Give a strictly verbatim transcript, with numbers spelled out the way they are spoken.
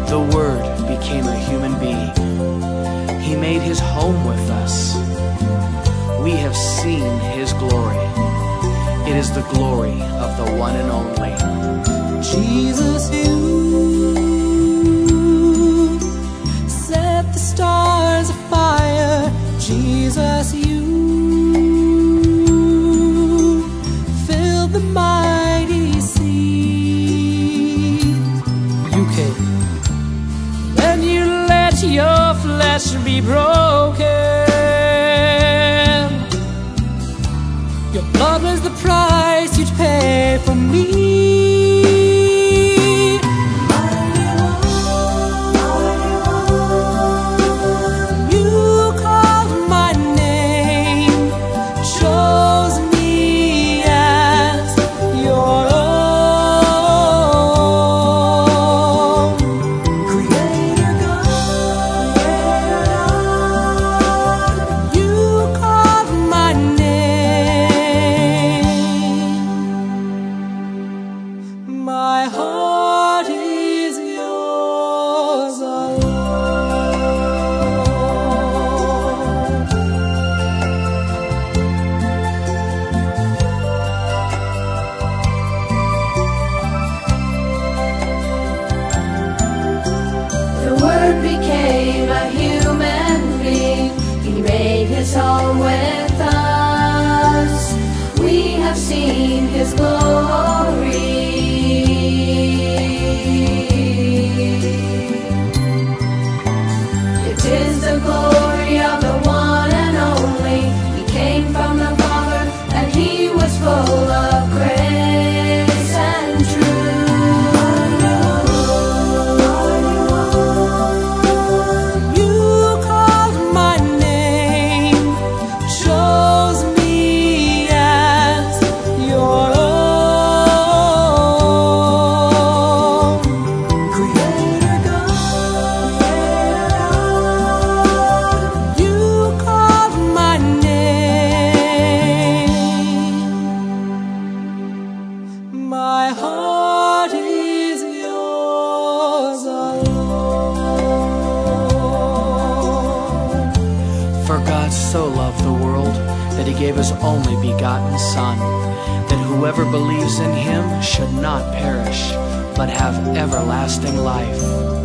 The Word became a human being. He made his home with us. We have seen his glory. It is the glory of the one and only Jesus. You set the stars afire. Jesus, you filled the mighty sea. You came, and you let your flesh be broken. Your blood was the price you'd pay for me. My heart is yours alone. The Word became a human being. He made his home with us. We have seen his glory. It is the glory of the one and only. He came from the Father, and he was full of grace and truth. You called my name, chose me as your own. Creator God, you called my name. My heart is yours alone. For God so loved the world that he gave his only begotten Son, that whoever believes in him should not perish, but have everlasting life.